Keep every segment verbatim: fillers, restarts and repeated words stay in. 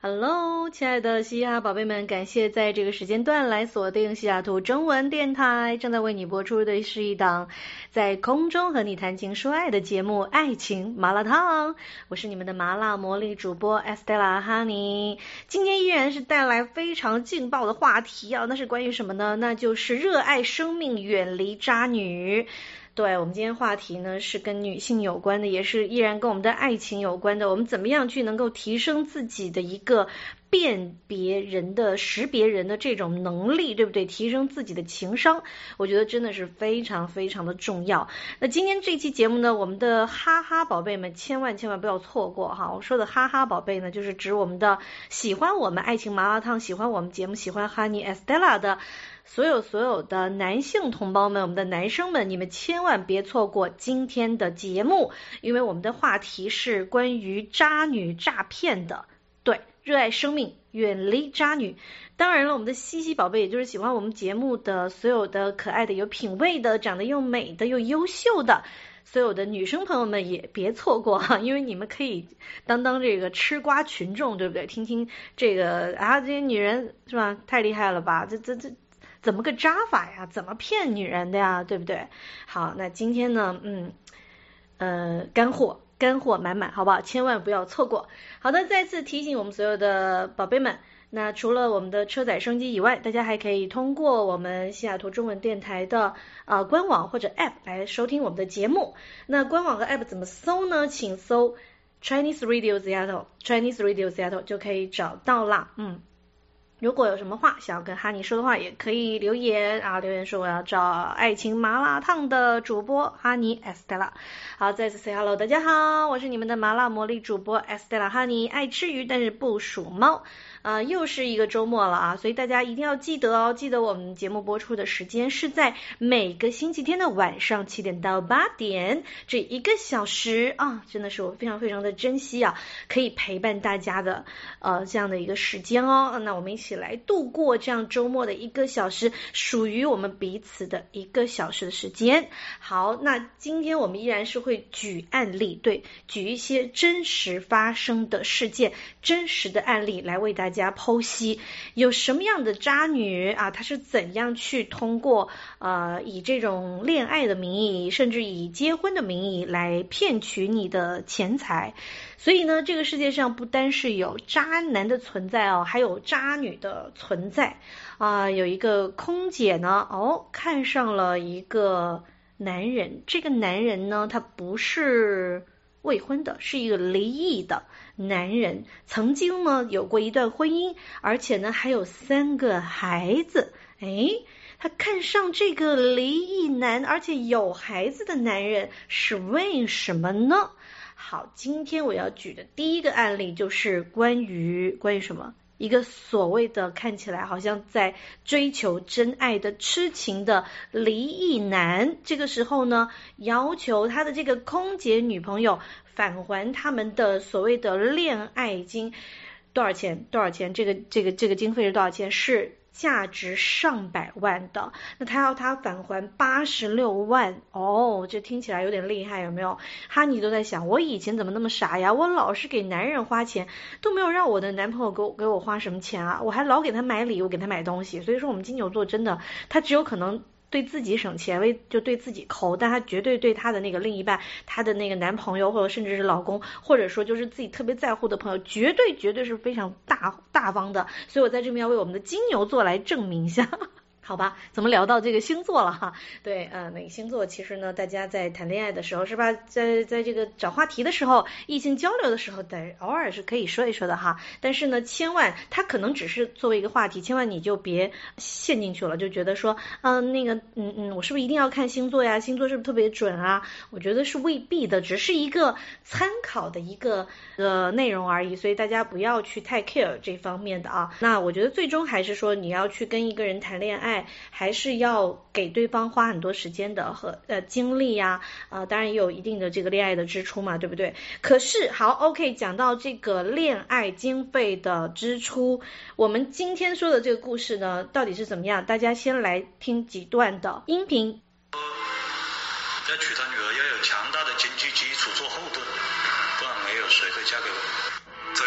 Hello， 亲爱的西雅宝贝们，感谢在这个时间段来锁定西雅图中文电台，正在为你播出的是一档在空中和你谈情说爱的节目《爱情麻辣烫》，我是你们的麻辣魔力主播 Estella Honey。今天依然是带来非常劲爆的话题啊，那是关于什么呢？那就是热爱生命，远离渣女。对，我们今天话题呢是跟女性有关的，也是依然跟我们的爱情有关的。我们怎么样去能够提升自己的一个辨别人的、识别人的这种能力，对不对？提升自己的情商，我觉得真的是非常非常的重要。那今天这期节目呢，我们的哈哈宝贝们千万千万不要错过哈！我说的哈哈宝贝呢，就是指我们的喜欢我们爱情麻辣烫、喜欢我们节目、喜欢 Honey Estella 的所有所有的男性同胞们，我们的男生们，你们千万别错过今天的节目，因为我们的话题是关于渣女诈骗的。对，热爱生命，远离渣女。当然了，我们的西西宝贝，也就是喜欢我们节目的所有的可爱的、有品味的、长得又美的又优秀的所有的女生朋友们也别错过哈，因为你们可以当当这个吃瓜群众，对不对？听听这个啊，这些女人是吧？太厉害了吧？这这这。怎么个渣法呀？怎么骗女人的呀？对不对？好，那今天呢，嗯，呃，干货干货满满，好不好？千万不要错过。好的，再次提醒我们所有的宝贝们，那除了我们的车载收音机以外，大家还可以通过我们西雅图中文电台的呃官网或者 App 来收听我们的节目。那官网和 App 怎么搜呢？请搜 Chinese Radio Seattle Chinese Radio Seattle 就可以找到啦。嗯。如果有什么话想要跟哈尼说的话，也可以留言啊，留言说我要找爱情麻辣烫的主播哈尼 Estella。好，再次 say hello， 大家好，我是你们的麻辣魔力主播 Estella 哈尼，爱吃鱼但是不属猫。呃，又是一个周末了啊，所以大家一定要记得哦，记得我们节目播出的时间是在每个星期天的晚上七点到八点，这一个小时啊，真的是我非常非常的珍惜啊，可以陪伴大家的呃这样的一个时间哦。那我们一起来度过这样周末的一个小时，属于我们彼此的一个小时的时间。好，那今天我们依然是会举案例，对，举一些真实发生的事件、真实的案例来为大家大家剖析有什么样的渣女啊，她是怎样去通过呃以这种恋爱的名义，甚至以结婚的名义来骗取你的钱财。所以呢，这个世界上不单是有渣男的存在哦，还有渣女的存在啊、呃。有一个空姐呢，哦，看上了一个男人，这个男人呢，他不是未婚的，是一个离异的男人，曾经呢有过一段婚姻，而且呢还有三个孩子。诶，他看上这个离异男而且有孩子的男人是为什么呢？好，今天我要举的第一个案例就是关于关于什么？一个所谓的看起来好像在追求真爱的痴情的离异男，这个时候呢要求他的这个空姐女朋友返还他们的所谓的恋爱金，多少钱？多少钱？这个这个这个经费是多少钱？是价值上百万的，那他要他返还八十六万哦，这听起来有点厉害，有没有？哈尼都在想，我以前怎么那么傻呀？我老是给男人花钱，都没有让我的男朋友给我给我花什么钱啊？我还老给他买礼物，给他买东西。所以说，我们金牛座真的，他只有可能对自己省钱，为就对自己抠，但他绝对对他的那个另一半，他的那个男朋友或者甚至是老公，或者说就是自己特别在乎的朋友，绝对绝对是非常大大方的。所以我在这边要为我们的金牛座来证明一下。好吧，怎么聊到这个星座了哈？对，呃，哪个星座其实呢，大家在谈恋爱的时候是吧，在在这个找话题的时候，异性交流的时候，得偶尔是可以说一说的哈。但是呢，千万它可能只是作为一个话题，千万你就别陷进去了，就觉得说，嗯、呃，那个，嗯嗯，我是不是一定要看星座呀？星座是不是特别准啊？我觉得是未必的，只是一个参考的一个呃内容而已，所以大家不要去太 care 这方面的啊。那我觉得最终还是说，你要去跟一个人谈恋爱。还是要给对方花很多时间的和呃精力呀、啊，呃，当然也有一定的这个恋爱的支出嘛，对不对？可是好 ，OK， 讲到这个恋爱经费的支出，我们今天说的这个故事呢，到底是怎么样？大家先来听几段的音频。 要娶她女儿要有强大的经济基础做后盾，不然没有谁会嫁给我。这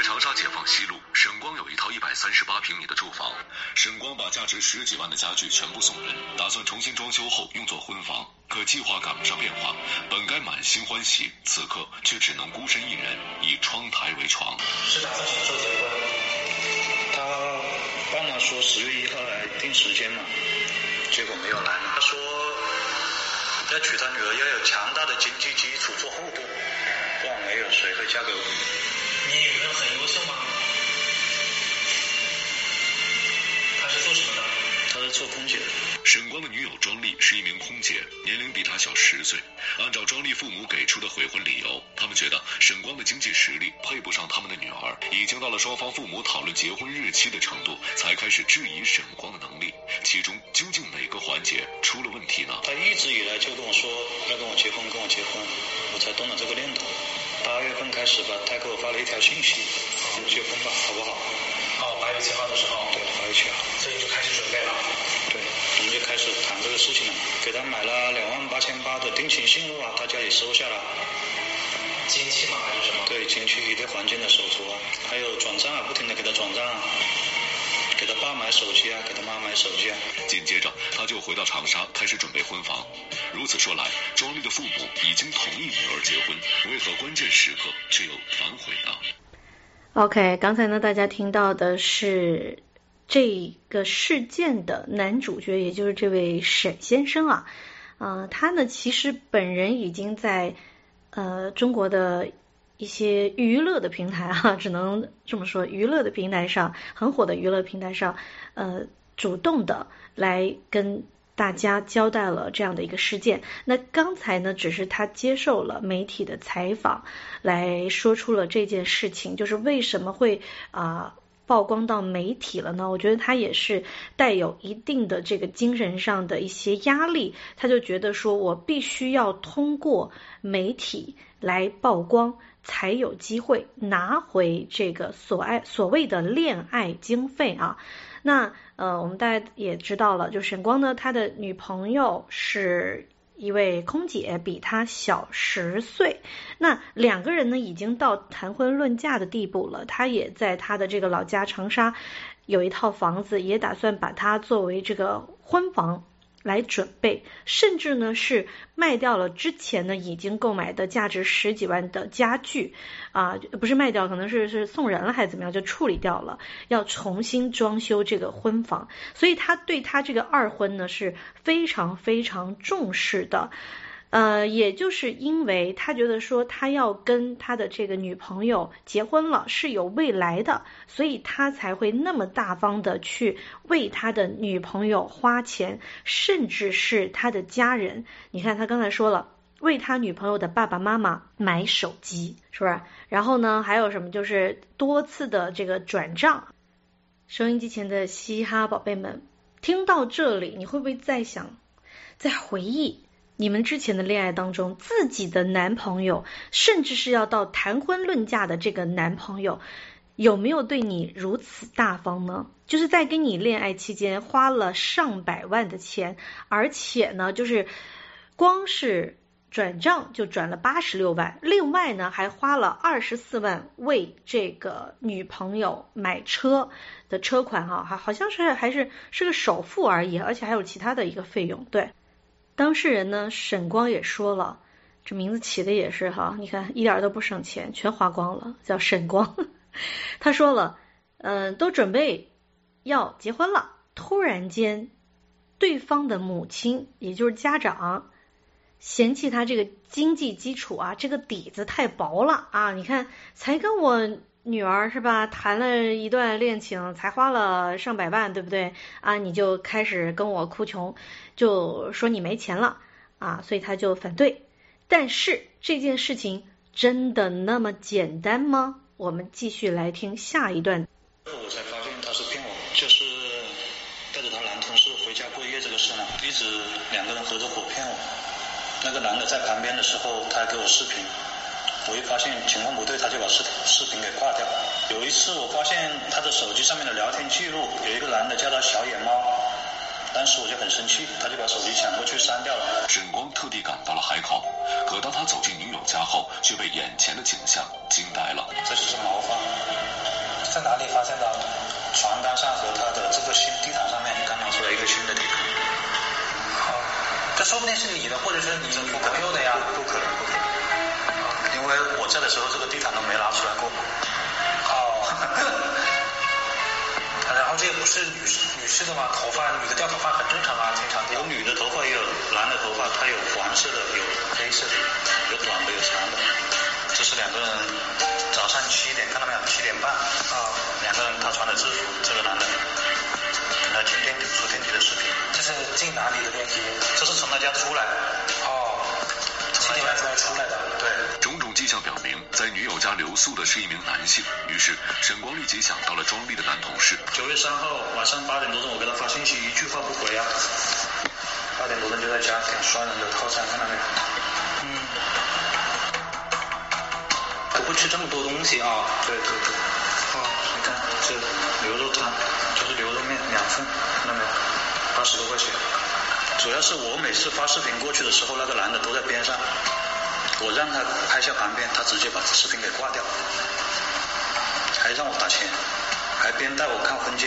长沙解放西路，沈光有一套一百三十八平米的住房。沈光把价值十几万的家具全部送人，打算重新装修后用作婚房。可计划赶不上变化，本该满心欢喜，此刻却只能孤身一人，以窗台为床。 是打算什么时候结婚？他爸妈说十月一号来定时间嘛，结果没有来嘛。他说要娶他女儿要有强大的经济基础做后盾，不然没有谁会嫁给我。你女朋友很优秀吗？她是做什么的？她是做空姐的。 沈光的女友庄丽是一名空姐，年龄比他小十岁。按照庄丽父母给出的悔婚理由，他们觉得沈光的经济实力配不上他们的女儿，已经到了双方父母讨论结婚日期的程度，才开始质疑沈光的能力。其中究竟哪个环节出了问题呢？ 他一直以来就跟我说要跟我结婚，跟我结婚，我才动了这个念头。八月份开始吧，他给我发了一条信息，结婚吧，好不好？哦，八月七号的时候。对，八月七号。所以就开始准备了。对，我们就开始谈这个事情了，给他买了两万八千八的定情信物啊，他家里收下了。金器吗？还是什么？对，金器一对黄金的手镯啊，还有转账啊，不停的给他转账啊。给他爸买手机啊，给他妈买手机啊。 紧接着他就回到长沙开始准备婚房。如此说来，庄丽的父母已经同意女儿结婚，为何关键时刻却又反悔呢？ OK， 刚才呢大家听到的是这个事件的男主角，也就是这位沈先生啊，呃，他呢其实本人已经在呃中国的一些娱乐的平台啊，只能这么说，娱乐的平台上，很火的娱乐平台上，呃，主动的来跟大家交代了这样的一个事件。那刚才呢，只是他接受了媒体的采访，来说出了这件事情，就是为什么会啊、呃、曝光到媒体了呢？我觉得他也是带有一定的这个精神上的一些压力，他就觉得说我必须要通过媒体来曝光，才有机会拿回这个所爱所谓的恋爱经费啊。那呃，我们大家也知道了，就沈光呢，他的女朋友是一位空姐，比他小十岁。那两个人呢，已经到谈婚论嫁的地步了。他也在他的这个老家长沙有一套房子，也打算把它作为这个婚房来准备，甚至呢是卖掉了之前呢已经购买的价值十几万的家具啊，不是卖掉，可能是是送人了还是怎么样，就处理掉了，要重新装修这个婚房。所以他对他这个二婚呢是非常非常重视的。呃，也就是因为他觉得说他要跟他的这个女朋友结婚了，是有未来的，所以他才会那么大方的去为他的女朋友花钱，甚至是他的家人。你看他刚才说了，为他女朋友的爸爸妈妈买手机，是不是？然后呢，还有什么？就是多次的这个转账。收音机前的嘻哈宝贝们，听到这里，你会不会在想，在回忆你们之前的恋爱当中，自己的男朋友，甚至是要到谈婚论嫁的这个男朋友，有没有对你如此大方呢？就是在跟你恋爱期间花了上百万的钱，而且呢，就是光是转账就转了八十六万，另外呢还花了二十四万为这个女朋友买车的车款哈、啊，好像是还是是个首付而已，而且还有其他的一个费用，对。当事人呢，沈光也说了，这名字起的也是哈，你看一点都不省钱，全花光了，叫沈光。他说了，嗯、呃，都准备要结婚了，突然间，对方的母亲，也就是家长，嫌弃他这个经济基础啊，这个底子太薄了啊！你看，才跟我女儿是吧，谈了一段恋情，才花了上百万，对不对啊？你就开始跟我哭穷，就说你没钱了啊，所以他就反对。但是这件事情真的那么简单吗？我们继续来听下一段。 我才发现他是骗我，就是带着他男同事回家过夜这个事呢，一直两个人合着伙骗我。那个男的在旁边的时候，他还给我视频。我一发现情况不对，他就把视视频给挂掉。有一次我发现他的手机上面的聊天记录，有一个男的叫他小野猫，当时我就很生气，他就把手机抢过去删掉了。 沈光特地赶到了海口，可当他走进女友家后，却被眼前的景象惊呆了。 这就是毛发， 在哪里发现的？ 床单上和他的这个新地毯上面刚拿出来一个新的地毯。 好，这说不定是你的，或者是你女朋友的呀。 不不可能，不可能，因为我在的时候这个地毯都没拿出来过。 哦。然后这个不是女士女士的吗？头发女的掉头发很正常啊，经常掉。 有女的头发，也有男的头发，它有黄色的，有黑色的，有短的，有长的。这是两个人早上七点，看到没有？七点半啊，两个人他穿的制服，这个男的跟他进电梯出电梯的视频。 这是进哪里的电梯？ 这是从他家出来。 哦，七点半才出来的。 对。 种种迹象表明，在女友家留宿的是一名男性。于是沈光立即想到了庄丽的男同事。 九月三号晚上八点多钟，我给他发信息，一句话不回啊。八点多钟就在家点双人的套餐，看到没有？嗯。我不吃这么多东西啊。对对对。哦，你看这牛肉汤，就是牛肉面两份，看到没有？八十多块钱。主要是我每次发视频过去的时候，那个男的都在边上。我让他拍下旁边，他直接把视频给挂掉，还让我打钱，还边带我看婚戒。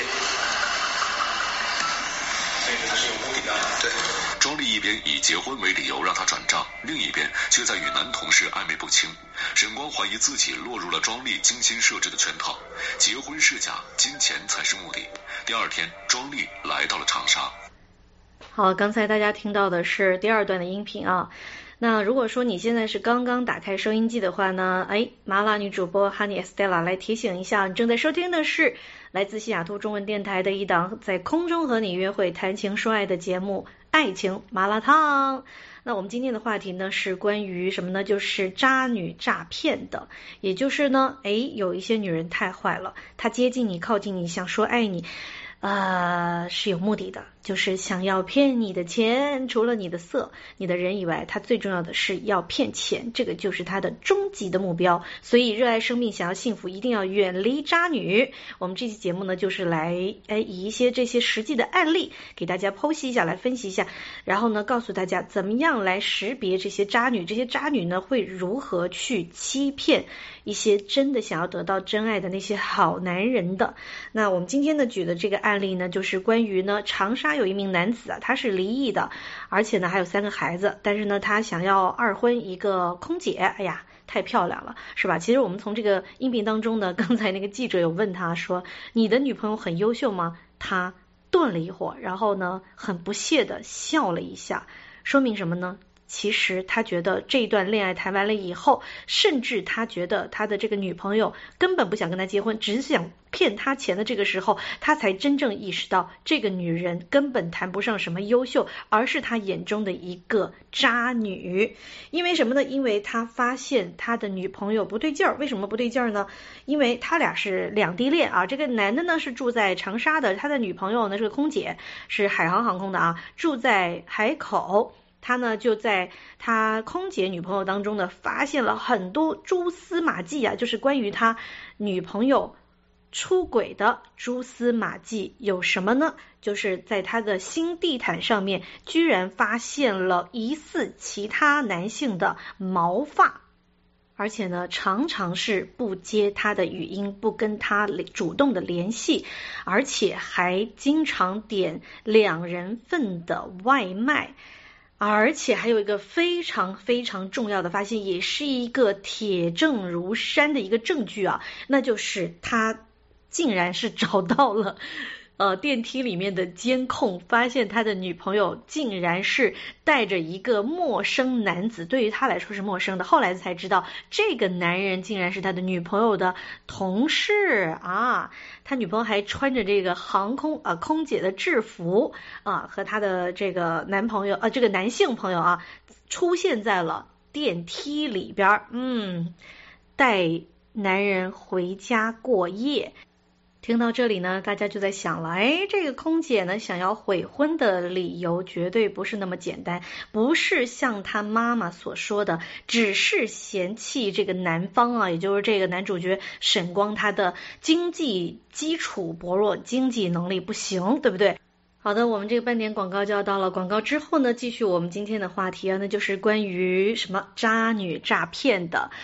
所以他是有目的的。 对。 庄丽一边以结婚为理由让他转账，另一边却在与男同事暧昧不清。沈光怀疑自己落入了庄丽精心设置的圈套，结婚是假，金钱才是目的。第二天，庄丽来到了长沙。 好，刚才大家听到的是第二段的音频啊。那如果说你现在是刚刚打开收音机的话呢，哎，麻辣女主播 Honey Estella 来提醒一下，你正在收听的是来自西雅图中文电台的一档在空中和你约会谈情说爱的节目《爱情麻辣烫》。那我们今天的话题呢是关于什么呢？就是渣女诈骗的，也就是呢，哎，有一些女人太坏了，她接近你，靠近你，想说爱你。呃，是有目的的，就是想要骗你的钱，除了你的色、你的人以外，他最重要的是要骗钱，这个就是他的终极的目标。所以，热爱生命、想要幸福，一定要远离渣女。我们这期节目呢，就是来哎以一些这些实际的案例给大家剖析一下，来分析一下，然后呢，告诉大家怎么样来识别这些渣女，这些渣女呢会如何去欺骗一些真的想要得到真爱的那些好男人的。那我们今天呢举的这个案例呢，就是关于呢长沙有一名男子啊，他是离异的，而且呢还有三个孩子，但是呢他想要二婚一个空姐，哎呀太漂亮了，是吧？其实我们从这个音频当中呢，刚才那个记者有问他说，你的女朋友很优秀吗？他顿了一会儿，然后呢很不屑的笑了一下，说明什么呢？其实他觉得这一段恋爱谈完了以后，甚至他觉得他的这个女朋友根本不想跟他结婚，只是想骗他钱的这个时候，他才真正意识到这个女人根本谈不上什么优秀，而是他眼中的一个渣女。因为什么呢？因为他发现他的女朋友不对劲儿。为什么不对劲儿呢？因为他俩是两地恋啊，这个男的呢是住在长沙的，他的女朋友呢是个空姐，是海航航空的啊，住在海口。他呢就在他空姐女朋友当中呢发现了很多蛛丝马迹啊，就是关于他女朋友出轨的蛛丝马迹。有什么呢？就是在他的新地毯上面居然发现了疑似其他男性的毛发，而且呢常常是不接他的语音，不跟他主动的联系，而且还经常点两人份的外卖。而且还有一个非常非常重要的发现，也是一个铁证如山的一个证据啊，那就是他竟然是找到了呃电梯里面的监控，发现他的女朋友竟然是带着一个陌生男子，对于他来说是陌生的，后来才知道这个男人竟然是他的女朋友的同事啊，他女朋友还穿着这个航空啊空姐的制服啊，和他的这个男朋友啊这个男性朋友啊出现在了电梯里边，嗯，带男人回家过夜。听到这里呢，大家就在想了，哎，这个空姐呢想要悔婚的理由绝对不是那么简单，不是像她妈妈所说的只是嫌弃这个男方啊，也就是这个男主角沈光他的经济基础薄弱，经济能力不行，对不对？好的，我们这个半点广告就要到了，广告之后呢，继续我们今天的话题啊，那就是关于什么渣女诈骗的。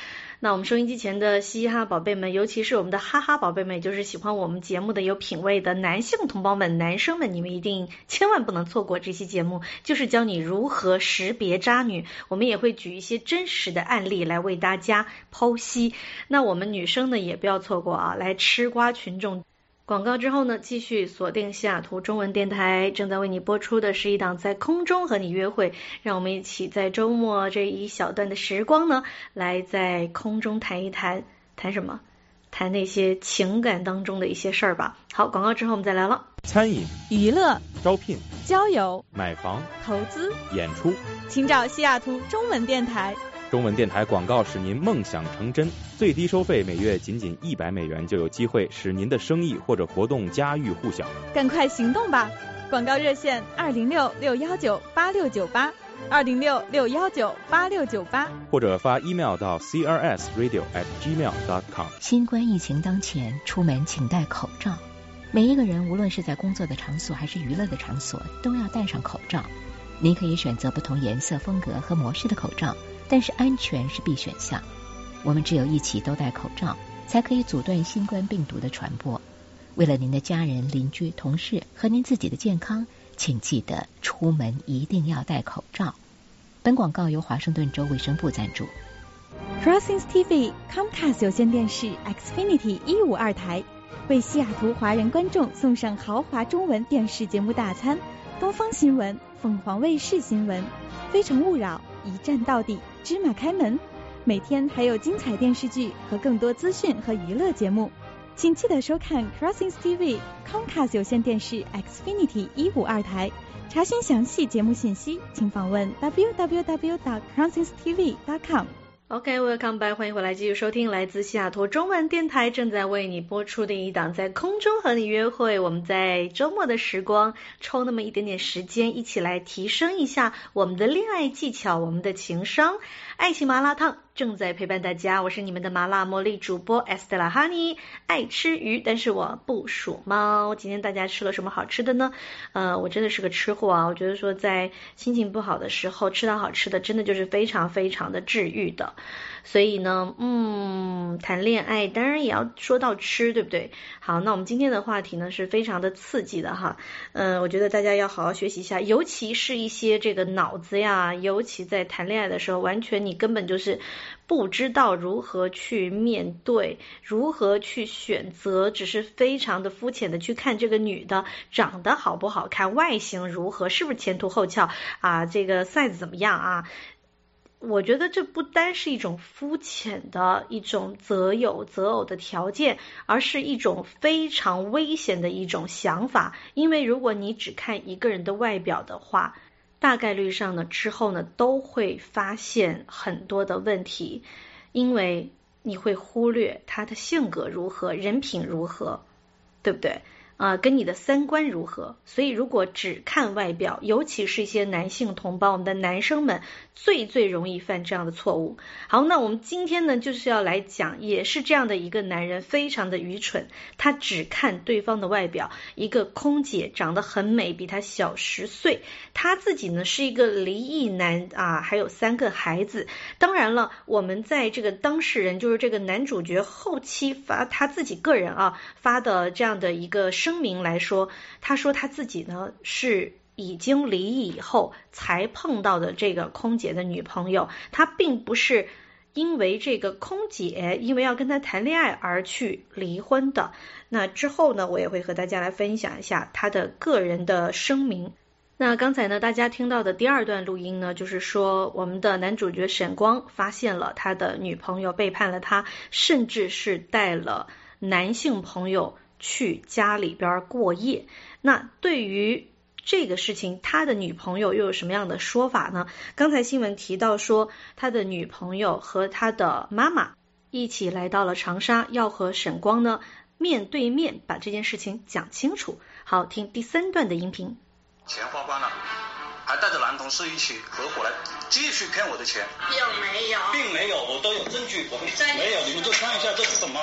那我们收音机前的嘻哈宝贝们，尤其是我们的哈哈宝贝们，就是喜欢我们节目的有品位的男性同胞们、男生们，你们一定千万不能错过这期节目，就是教你如何识别渣女。我们也会举一些真实的案例来为大家剖析。那我们女生呢，也不要错过啊，来吃瓜群众。广告之后呢，继续锁定西雅图中文电台，正在为你播出的是一档在空中和你约会，让我们一起在周末这一小段的时光呢，来在空中谈一谈，谈什么？谈那些情感当中的一些事儿吧。好，广告之后我们再来了。 餐饮、 娱乐、 招聘、 交友、 买房、 投资、 演出， 请找西雅图中文电台。 中文电台广告使您梦想成真，最低收费每月仅仅一百美元，就有机会使您的生意或者活动家喻户晓。 赶快行动吧！广告热线二零六六幺九八六九八，二零六六幺九八六九八， 或者发 email 到 c r s radio at gmail dot com。 新冠疫情当前，出门请戴口罩。每一个人，无论是在工作的场所还是娱乐的场所，都要戴上口罩。您可以选择不同颜色、风格和模式的口罩，但是安全是必选项。我们只有一起都戴口罩，才可以阻断新冠病毒的传播。为了您的家人、邻居、同事和您自己的健康，请记得出门一定要戴口罩。本广告由华盛顿州卫生部赞助。 Crossings T V Comcast 有线电视 Xfinity 一五二台为西雅图华人观众送上豪华中文电视节目大餐，东方新闻、凤凰卫视新闻、非诚勿扰、一站到底、芝麻开门，每天还有精彩电视剧和更多资讯和娱乐节目，请记得收看 Crossings T V Comcast 有线电视 Xfinity 一五二台。查询详细节目信息，请访问 w w w dot crossings t v dot com。 OK，welcome back， 欢迎回来继续收听来自西雅图中文电台正在为你播出的一档在空中和你约会。我们在周末的时光抽那么一点点时间，一起来提升一下我们的恋爱技巧，我们的情商。爱情麻辣烫正在陪伴大家，我是你们的麻辣茉莉主播 Estella Honey， 爱吃鱼，但是我不属猫。今天大家吃了什么好吃的呢？呃，我真的是个吃货啊，我觉得说在心情不好的时候吃到好吃的，真的就是非常非常的治愈的。所以呢，嗯，谈恋爱当然也要说到吃，对不对？好，那我们今天的话题呢是非常的刺激的哈，嗯、呃，我觉得大家要好好学习一下，尤其是一些这个脑子呀，尤其在谈恋爱的时候，完全你根本就是不知道如何去面对，如何去选择，只是非常的肤浅的去看这个女的长得好不好看，外形如何，是不是前凸后翘啊，这个 size 怎么样啊。我觉得这不单是一种肤浅的一种择友择偶的条件，而是一种非常危险的一种想法。因为如果你只看一个人的外表的话，大概率上呢之后呢都会发现很多的问题，因为你会忽略他的性格如何，人品如何，对不对？啊、呃，跟你的三观如何？所以如果只看外表，尤其是一些男性同胞，我们的男生们最最容易犯这样的错误。好，那我们今天呢就是要来讲，也是这样的一个男人非常的愚蠢，他只看对方的外表，一个空姐长得很美，比他小十岁，他自己呢是一个离异男啊，还有三个孩子。当然了，我们在这个当事人，就是这个男主角后期发他自己个人啊发的这样的一个声明来说，他说他自己呢是已经离异以后才碰到的这个空姐的女朋友，他并不是因为这个空姐因为要跟他谈恋爱而去离婚的。那之后呢，我也会和大家来分享一下他的个人的声明。那刚才呢，大家听到的第二段录音呢，就是说我们的男主角沈光发现了他的女朋友背叛了他，甚至是带了男性朋友去家里边过夜。那对于这个事情，他的女朋友又有什么样的说法呢？刚才新闻提到说，他的女朋友和他的妈妈一起来到了长沙，要和沈光呢面对面把这件事情讲清楚。好，听第三段的音频。 钱花光了，还带着男同事一起合伙来继续骗我的钱。 并没有， 并没有，我都有证据，我没有，你们就看一下这是什么。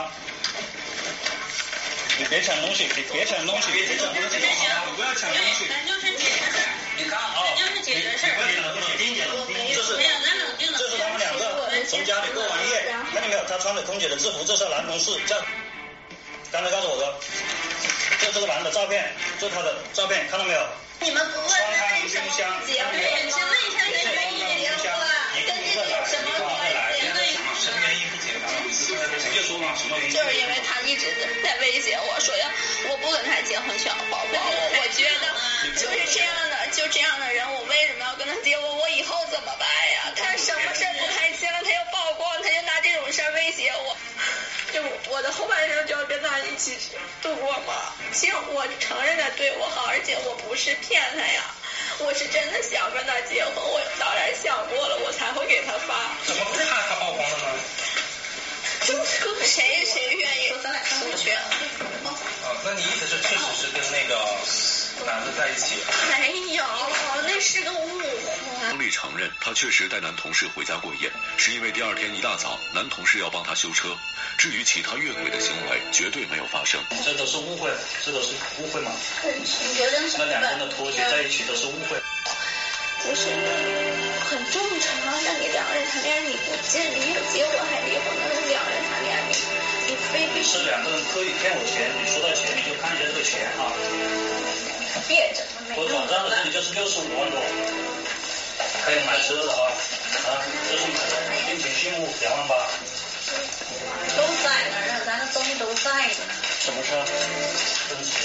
你别抢东西，别别抢东西，别抢东西，你不要抢东西。 咱就是姐的事儿，你看啊，咱就是姐的事儿。 你不要抢东西，听见了？这是这是他们两个，什么从家里过完夜，看见没有？他穿着空姐的制服，这是男同事。这刚才告诉我的，就这个男的照片，就他的照片，看到没有？ 你们不问他为什么结婚？你先问一下为什么结婚？跟这个有什么关系？ 什么原因不结婚？直接说嘛，什么原因？ 就是因为他一直在威胁我说要我不跟他结婚就要曝光我，我觉得就是这样的，就这样的人，我为什么要跟他结婚？我以后怎么办呀？他什么事不开心了，他要曝光，他就拿这种事威胁我，就我的后半生就要跟他一起度过吗？其实我承认他对我好，而且我不是骗他呀，我是真的想跟他结婚，我当然想过了，我才会给他发。 怎么怕他曝光了呢？ 就是谁谁愿意出去？ 啊，那你意思是确实是跟那个男的在一起？ 没有，那是个误会。 张丽承认，她确实带男同事回家过夜，是因为第二天一大早，男同事要帮她修车。至于其他越轨的行为，绝对没有发生。 这都是误会，这都是误会嘛？ 那两个人的妥协在一起都是误会。 不是，很正常。那你两个人谈恋爱，你不结离结婚还离婚，那是两人谈恋爱，你你非必须是两个人可以骗我钱，你说到钱你就看一下这个钱啊。 别整了， 我转账的这里就是六十五万多，还有买车的啊啊，这是买的定情信物两万八。 都在那儿，咱的东西都在呢。 什么车？奔驰。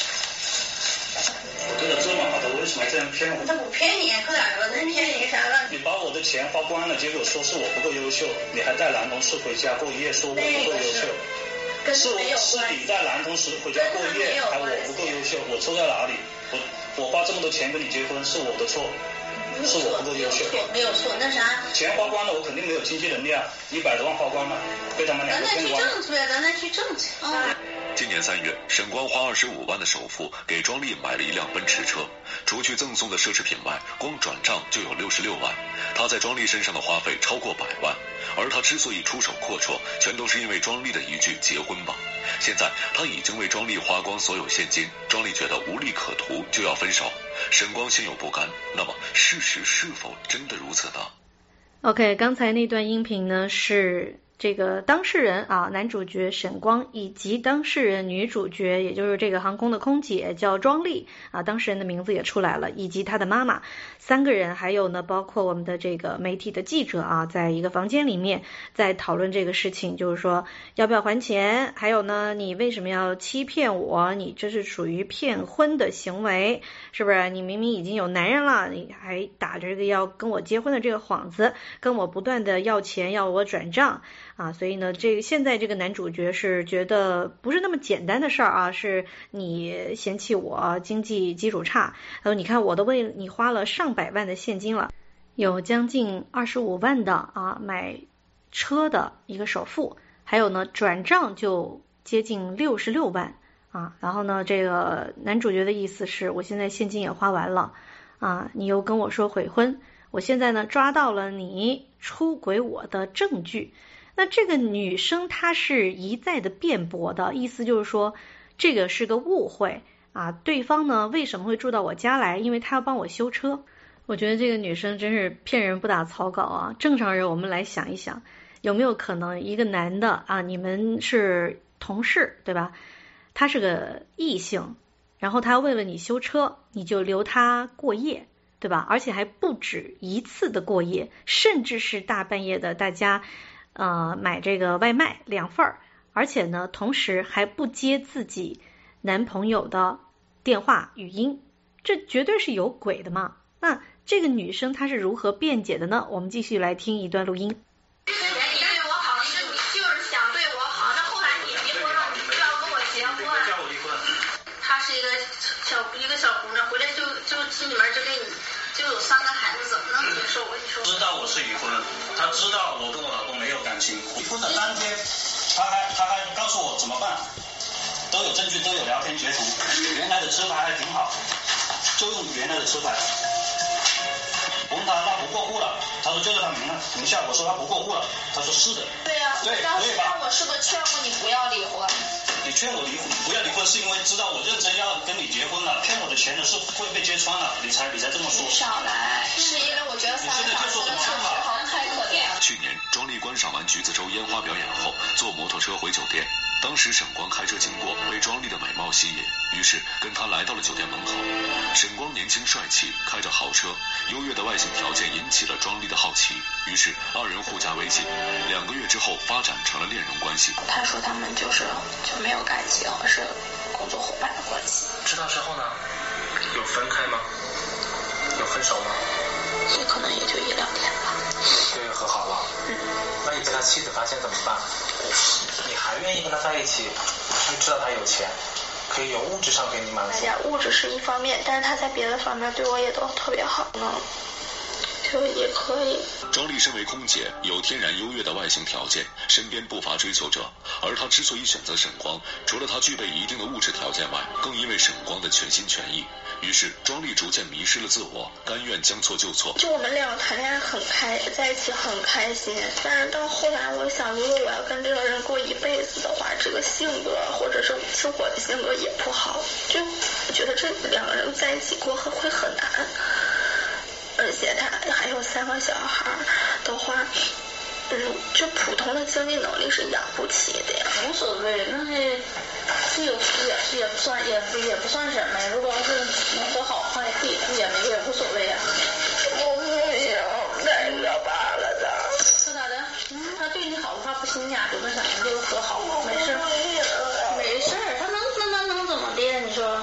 我对他这么好的，为什么这样骗我？ 他不骗你，快点吧，他骗你啥了？ 你把我的钱花光了，结果说是我不够优秀，你还带男同事回家过夜，说我不够优秀。是我是你带男同事回家过夜，还我不够优秀，我错在哪里？我我花这么多钱跟你结婚是我的错，是我不够优秀。 没有错，那啥？ 钱花光了，我肯定没有经济能力啊，一百多万花光了，被他们两个骗光了。 咱再去挣去，咱再去挣去啊！ 今年三月，沈光花二十五万的首付给庄丽买了一辆奔驰车，除去赠送的奢侈品外，光转账就有六十六万。他在庄丽身上的花费超过百万，而他之所以出手阔绰，全都是因为庄丽的一句结婚吧。现在他已经为庄丽花光所有现金，庄丽觉得无利可图，就要分手。沈光心有不甘，那么事实是否真的如此呢 ？OK， 刚才那段音频呢是这个当事人啊，男主角沈光以及当事人女主角，也就是这个航空的空姐叫庄丽啊，当事人的名字也出来了，以及她的妈妈，三个人，还有呢，包括我们的这个媒体的记者啊，在一个房间里面在讨论这个事情，就是说要不要还钱，还有呢，你为什么要欺骗我？你这是属于骗婚的行为，是不是？你明明已经有男人了，你还打着这个要跟我结婚的这个幌子，跟我不断的要钱，要我转账。啊，所以呢，这个现在这个男主角是觉得不是那么简单的事儿啊，是你嫌弃我经济基础差，他说你看我都为你花了上百万的现金了，有将近二十五万的啊买车的一个首付，还有呢转账就接近六十六万啊，然后呢这个男主角的意思是我现在现金也花完了啊，你又跟我说悔婚，我现在呢抓到了你出轨我的证据。那这个女生她是一再的辩驳的，意思就是说这个是个误会啊，对方呢为什么会住到我家来？因为他要帮我修车。我觉得这个女生真是骗人不打草稿啊！正常人我们来想一想，有没有可能一个男的啊，你们是同事对吧？他是个异性，然后他为了你修车，你就留他过夜对吧？而且还不止一次的过夜，甚至是大半夜的大家呃，买这个外卖两份儿，而且呢，同时还不接自己男朋友的电话语音，这绝对是有鬼的嘛。那这个女生她是如何辩解的呢？我们继续来听一段录音。 你对我好，是你就是想对我好，那后来你离婚了，你不要跟我结婚。 叫我离婚。 她是一个小一个小姑娘，回来就就心里面就给你就有三个孩子，怎么能接受？我跟你说。 知道我是离婚，她知道我跟我老公没有感情。离婚的当天，她还她还告诉我怎么办，都有证据，都有聊天截图，原来的车牌还挺好，就用原来的车牌。我问他那不过户了，他说就在他名了名下，我说他不过户了，他说是的。 对呀、啊， 对， 当时对吧？ 我是不是劝过你不要离婚？ 你劝我离婚不要离婚，是因为知道我认真要跟你结婚了，骗我的钱的是会被揭穿了，你才你才这么说。 少来，是因为我觉得三个孩子的确实太可怜了。 去年庄丽观赏完橘子洲烟花表演后，坐摩托车回酒店。当时沈光开车经过，被庄丽的美貌吸引，于是跟她来到了酒店门口。沈光年轻帅气，开着豪车，优越的外形条件引起了庄丽的好奇，于是二人互加微信。两个月之后发展成了恋人关系。 他说他们就是就没有感情，是工作伙伴的关系。 知道之后呢，有分开吗？有分手吗？ 也可能也就一两天吧。 就和好了。嗯。那你被他妻子发现怎么办？你还愿意跟他在一起？你知道他有钱，可以有物质上给你满足。 哎呀，物质是一方面，但是他在别的方面对我也都特别好呢，就也可以。 庄丽身为空姐，有天然优越的外形条件，身边不乏追求者。而她之所以选择沈光，除了她具备一定的物质条件外，更因为沈光的全心全意。于是庄丽逐渐迷失了自我，甘愿将错就错。 就我们两个谈恋爱很开，在一起很开心，但是到后来我想，如果我要跟这个人过一辈子的话，这个性格或者是是我的性格也不好，就我觉得这两个人在一起过很会很难，而且他还有三个小孩的话，嗯，就普通的经济能力是养不起的呀。 无所谓，那是这个也是也不算也不也不算什么，如果要是能和好的话，也可以也没也无所谓啊。 我不行，太可怕了的。 是咋的？嗯，他对你好的话不心假，就那啥，就和好，没事，没事，他能那能能怎么的？你说？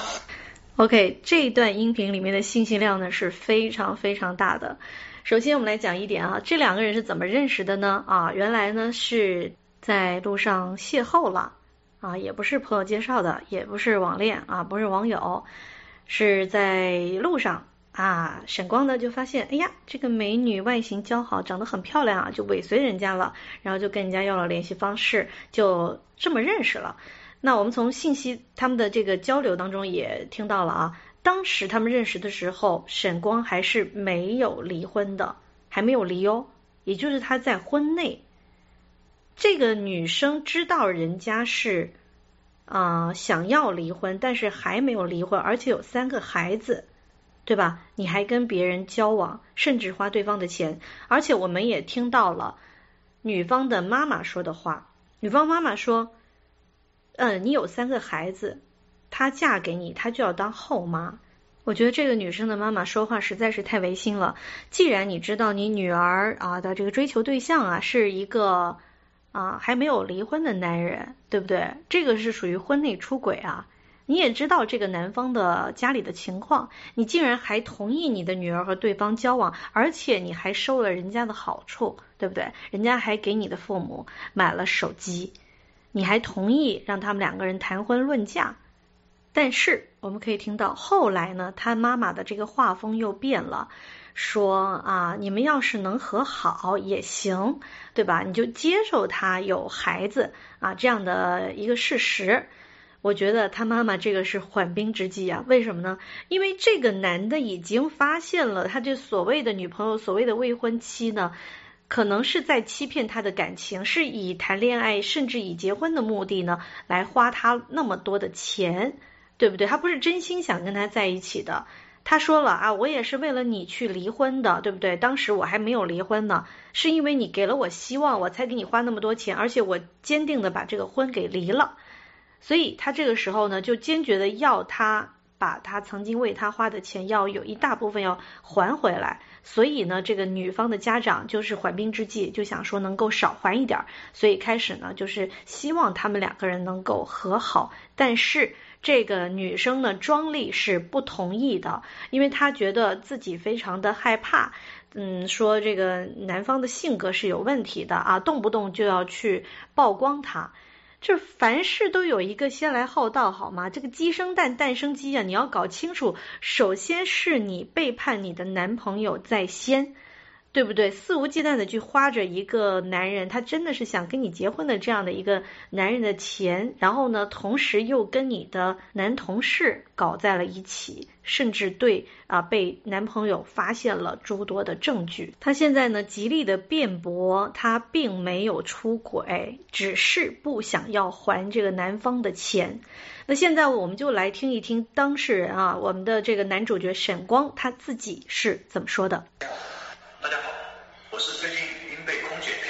OK， 这一段音频里面的信息量呢是非常非常大的。首先我们来讲一点啊，这两个人是怎么认识的呢？啊，原来呢是在路上邂逅了啊，也不是朋友介绍的，也不是网恋啊，不是网友，是在路上啊。沈光呢就发现，哎呀，这个美女外形姣好，长得很漂亮啊，就尾随人家了，然后就跟人家要了联系方式，就这么认识了。那我们从信息他们的这个交流当中也听到了啊，当时他们认识的时候，沈光还是没有离婚的，还没有离哦，也就是他在婚内。这个女生知道人家是啊、呃、想要离婚，但是还没有离婚，而且有三个孩子，对吧？你还跟别人交往，甚至花对方的钱，而且我们也听到了女方的妈妈说的话，女方妈妈说。嗯，你有三个孩子，她嫁给你，她就要当后妈。我觉得这个女生的妈妈说话实在是太违心了。既然你知道你女儿啊的这个追求对象啊是一个啊还没有离婚的男人，对不对？这个是属于婚内出轨啊。你也知道这个男方的家里的情况，你竟然还同意你的女儿和对方交往，而且你还收了人家的好处，对不对？人家还给你的父母买了手机。你还同意让他们两个人谈婚论嫁，但是我们可以听到后来呢，他妈妈的这个画风又变了，说啊，你们要是能和好也行，对吧？你就接受他有孩子啊这样的一个事实。我觉得他妈妈这个是缓兵之计啊，为什么呢？因为这个男的已经发现了他这所谓的女朋友，所谓的未婚妻呢。可能是在欺骗他的感情，是以谈恋爱甚至以结婚的目的呢来花他那么多的钱，对不对？他不是真心想跟他在一起的。他说了啊，我也是为了你去离婚的，对不对？当时我还没有离婚呢，是因为你给了我希望，我才给你花那么多钱，而且我坚定的把这个婚给离了。所以他这个时候呢就坚决的要他把他曾经为他花的钱要有一大部分要还回来。所以呢，这个女方的家长就是缓兵之计，就想说能够少还一点，所以开始呢就是希望他们两个人能够和好。但是这个女生呢，庄丽是不同意的，因为她觉得自己非常的害怕，嗯，说这个男方的性格是有问题的啊，动不动就要去曝光他。这凡事都有一个先来后到，好吗？这个鸡生蛋，蛋生鸡啊！你要搞清楚，首先是你背叛你的男朋友在先，对不对？肆无忌惮的去花着一个男人，他真的是想跟你结婚的这样的一个男人的钱，然后呢，同时又跟你的男同事搞在了一起，甚至对啊被男朋友发现了诸多的证据。他现在呢极力的辩驳，他并没有出轨，只是不想要还这个男方的钱。那现在我们就来听一听当事人啊，我们的这个男主角沈光他自己是怎么说的。 大家好，我是最近因被空姐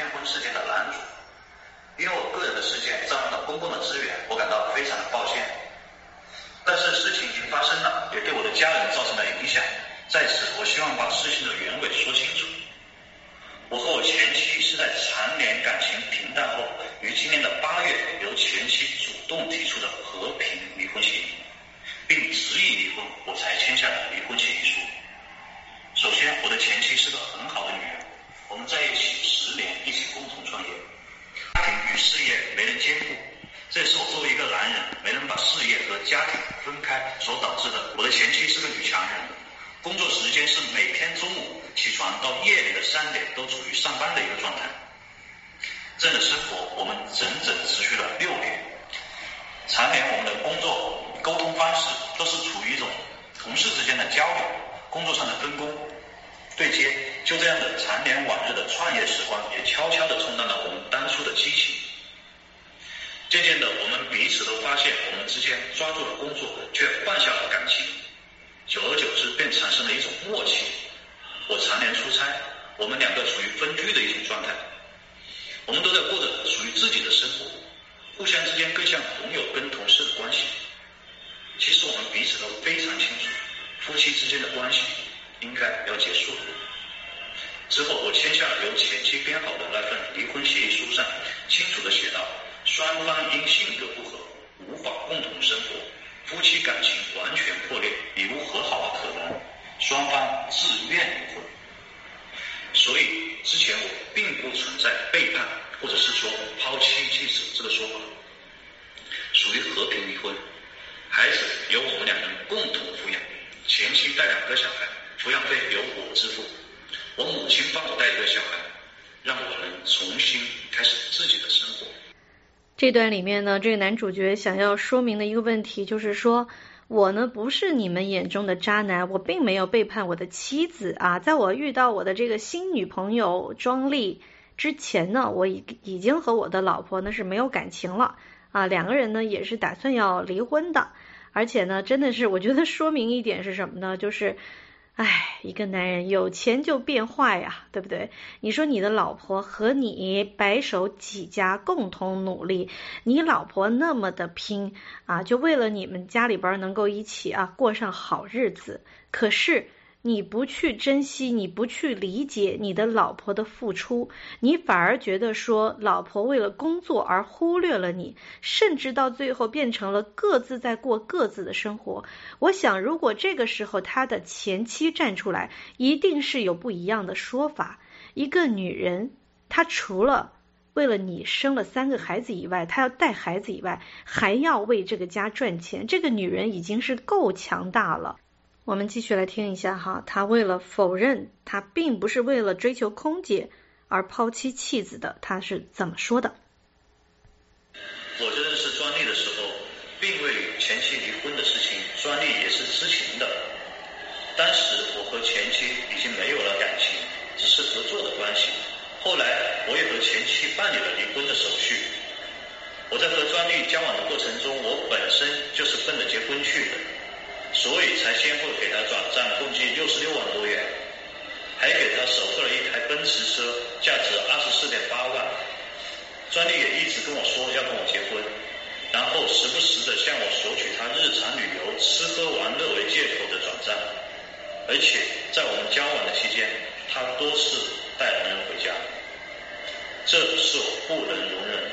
但是事情已经发生了，也对我的家人造成了影响。在此，我希望把事情的原委说清楚。我和我前妻是在常年感情平淡后，于今年的八月由前妻主动提出的和平离婚协议，并执意离婚，我才签下了离婚协议书。首先，我的前妻是个很好的女人，我们在一起十年，一起共同创业，家庭与事业没人兼顾，这也是我作为一个男人没能把事业和家庭分开所导致的。我的前妻是个女强人，工作时间是每天中午起床到夜里的三点都处于上班的一个状态。这样的生活我们整整持续了六年，常年我们的工作沟通方式都是处于一种同事之间的交流，工作上的分工对接，就这样的常年往日的创业时光也悄悄地冲淡了我们当初的激情。渐渐的，我们彼此都发现我们之间抓住了工作，却放下了感情，久而久之便产生了一种默契。我常年出差，我们两个处于分居的一种状态，我们都在过着属于自己的生活，互相之间更像朋友跟同事的关系。其实我们彼此都非常清楚，夫妻之间的关系应该要结束。之后我签下了由前妻编好的那份离婚协议书上，清楚地写道，双方因性格不合无法共同生活，夫妻感情完全破裂，已无和好的可能，双方自愿离婚。所以之前我并不存在背叛或者是说抛妻弃子这个说法，属于和平离婚。孩子由我们两人共同抚养，前妻带两个小孩，抚养费由我支付，我母亲帮我带一个小孩，让我能重新开始自己的生活。 这段里面呢，这个男主角想要说明的一个问题就是说，我呢不是你们眼中的渣男，我并没有背叛我的妻子啊。在我遇到我的这个新女朋友庄丽之前呢，我已已经和我的老婆呢是没有感情了啊，两个人呢也是打算要离婚的。而且呢，真的是我觉得说明一点是什么呢？就是哎，一个男人有钱就变坏呀，对不对？你说你的老婆和你白手起家，共同努力，你老婆那么的拼啊，就为了你们家里边能够一起啊过上好日子，可是你不去珍惜，你不去理解你的老婆的付出，你反而觉得说老婆为了工作而忽略了你，甚至到最后变成了各自在过各自的生活。我想如果这个时候他的前妻站出来，一定是有不一样的说法。一个女人，她除了为了你生了三个孩子以外，她要带孩子以外，还要为这个家赚钱，这个女人已经是够强大了。我们继续来听一下哈，他为了否认他并不是为了追求空姐而抛妻弃子的，他是怎么说的？ 我就认识庄丽的时候，并未与前妻离婚的事情，庄丽也是知情的。当时我和前妻已经没有了感情，只是合作的关系。后来我也和前妻办理了离婚的手续。我在和庄丽交往的过程中，我本身就是奔着结婚去的。所以才先后给他转账共计六十六万多元，还给他首付了一台奔驰车，价值二十四点八万。庄丽也一直跟我说要跟我结婚，然后时不时的向我索取他日常旅游、吃喝玩乐为借口的转账，而且在我们交往的期间，他多次带男人回家，这是我不能容忍的。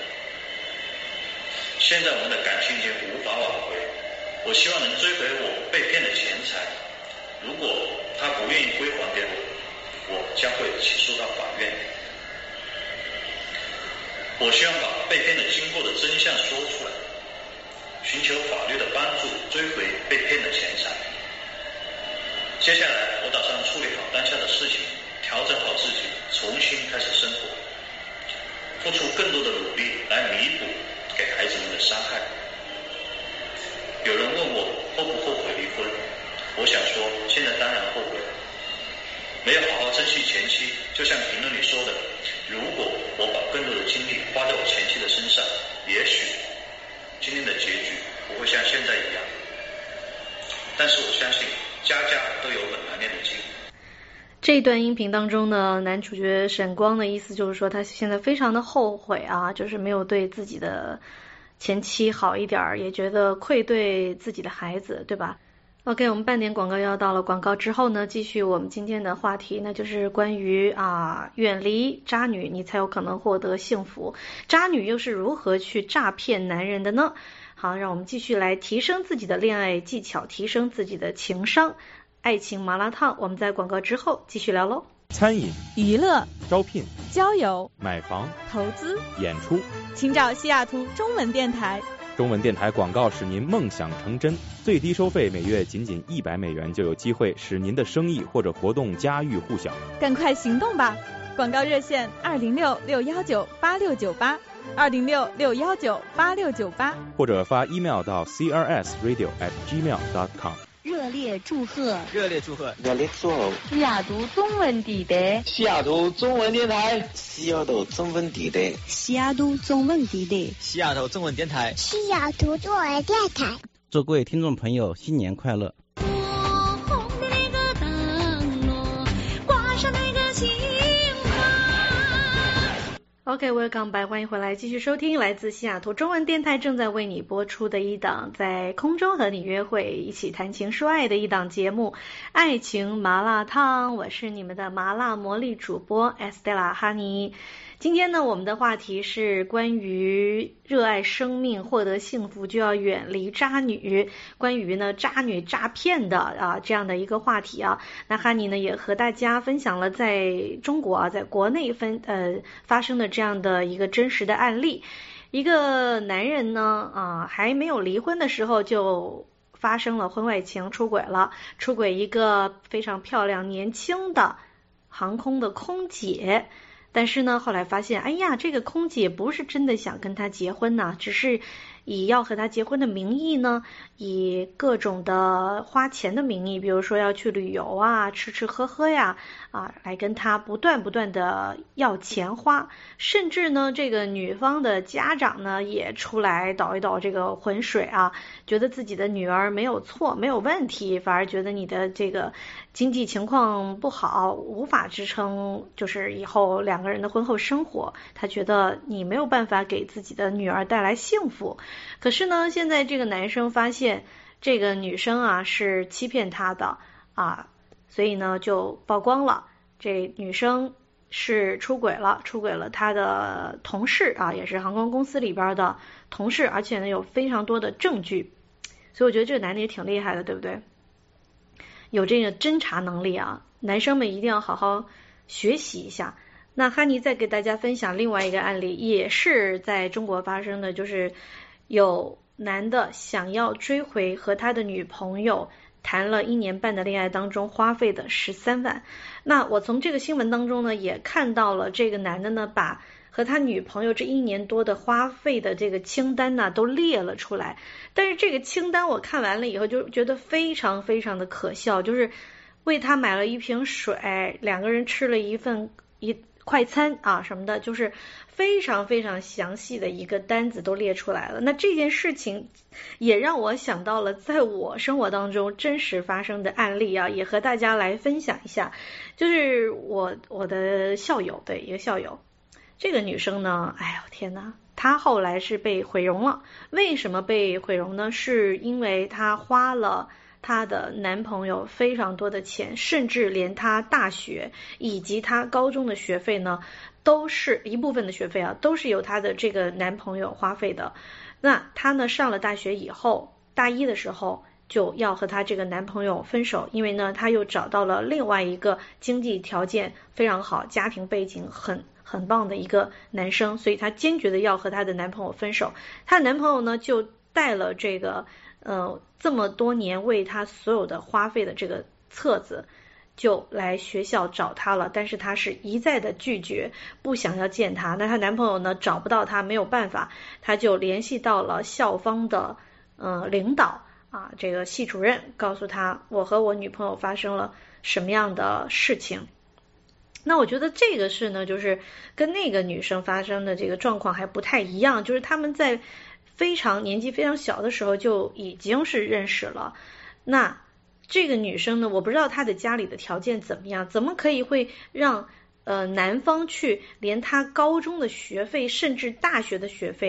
现在我们的感情已经无法挽回。我希望能追回我被骗的钱财，如果他不愿意归还给我，我将会起诉到法院。我希望把被骗的经过的真相说出来，寻求法律的帮助，追回被骗的钱财。接下来我打算处理好当下的事情，调整好自己，重新开始生活，付出更多的努力来弥补给孩子们的伤害。有人问我后不后悔离婚，我想说现在当然后悔，没有好好珍惜前妻。就像评论里说的，如果我把更多的精力花在我前妻的身上，也许今天的结局不会像现在一样。但是我相信家家都有本难念的经。 这一段音频当中呢，男主角沈光的意思就是说他现在非常的后悔啊，就是没有对自己的前妻好一点，也觉得愧对自己的孩子，对吧？ OK， 我们半点广告要到了，广告之后呢，继续我们今天的话题，那就是关于啊远离渣女，你才有可能获得幸福。渣女又是如何去诈骗男人的呢？好，让我们继续来提升自己的恋爱技巧，提升自己的情商。爱情麻辣烫，我们在广告之后继续聊喽。 餐饮、 娱乐、 招聘、 交友、 买房、 投资、 演出， 请找西雅图中文电台。 中文电台广告使您梦想成真，最低收费每月仅仅一百美元就有机会使您的生意或者活动家喻户晓。 赶快行动吧！广告热线二零六六幺九八六九八，二零六六幺九八六九八， 或者发 email 到 c r s radio at gmail dot com。 热烈祝贺！ 热烈祝贺！ 热烈祝贺！ 西雅图中文地带， 西雅图中文电台，西雅图中文地带， 西雅图中文地带， 西雅图中文电台， 西雅图中文电台。 祝各位听众朋友新年快乐！ OK，welcome back， 欢迎回来，继续收听来自西雅图中文电台正在为你播出的一档在空中和你约会一起谈情说爱的一档节目《爱情麻辣烫》，我是你们的麻辣魔力主播 Estella Honey。今天呢，我们的话题是关于热爱生命、获得幸福就要远离渣女，关于呢渣女诈骗的啊这样的一个话题啊。那哈尼呢也和大家分享了在中国啊，在国内分呃发生的这样的一个真实的案例。一个男人呢啊还没有离婚的时候就发生了婚外情，出轨了，出轨一个非常漂亮年轻的航空的空姐。但是呢，后来发现，哎呀，这个空姐不是真的想跟他结婚呢，只是以要和他结婚的名义呢，以各种的花钱的名义，比如说要去旅游啊，吃吃喝喝呀，啊，来跟他不断不断的要钱花，甚至呢，这个女方的家长呢也出来倒一倒这个浑水啊，觉得自己的女儿没有错，没有问题，反而觉得你的这个经济情况不好，无法支撑，就是以后两个人的婚后生活，他觉得你没有办法给自己的女儿带来幸福。可是呢，现在这个男生发现这个女生啊是欺骗他的啊，所以呢就曝光了，这女生是出轨了，出轨了他的同事啊，也是航空公司里边的同事，而且呢有非常多的证据，所以我觉得这个男的也挺厉害的，对不对？有这个侦查能力啊，男生们一定要好好学习一下。那哈尼再给大家分享另外一个案例，也是在中国发生的，就是有男的想要追回和他的女朋友谈了一年半的恋爱当中花费的十三万。那我从这个新闻当中呢，也看到了这个男的呢，把和他女朋友这一年多的花费的这个清单呢都列了出来。但是这个清单我看完了以后就觉得非常非常的可笑，就是为他买了一瓶水，两个人吃了一份一快餐啊什么的，就是非常非常详细的一个单子都列出来了。那这件事情也让我想到了在我生活当中真实发生的案例啊，也和大家来分享一下。就是我我的校友，对，一个校友，这个女生呢，哎呦天哪，她后来是被毁容了。为什么被毁容呢？是因为她花了她的男朋友非常多的钱，甚至连她大学以及她高中的学费呢，都是一部分的学费啊，都是由她的这个男朋友花费的。那她呢上了大学以后，大一的时候就要和她这个男朋友分手，因为呢她又找到了另外一个经济条件非常好、家庭背景很很棒的一个男生，所以她坚决的要和她的男朋友分手。她的男朋友呢就带了这个呃这么多年为她所有的花费的这个册子，就来学校找她了，但是她是一再的拒绝，不想要见她。那她男朋友呢找不到她，没有办法，她就联系到了校方的呃领导啊，这个系主任，告诉他我和我女朋友发生了什么样的事情。那我觉得这个事呢，就是跟那个女生发生的这个状况还不太一样，就是他们在非常年纪非常小的时候就已经是认识了。那这个女生呢，我不知道她的家里的条件怎么样，怎么可以会让呃男方去连她高中的学费甚至大学的学费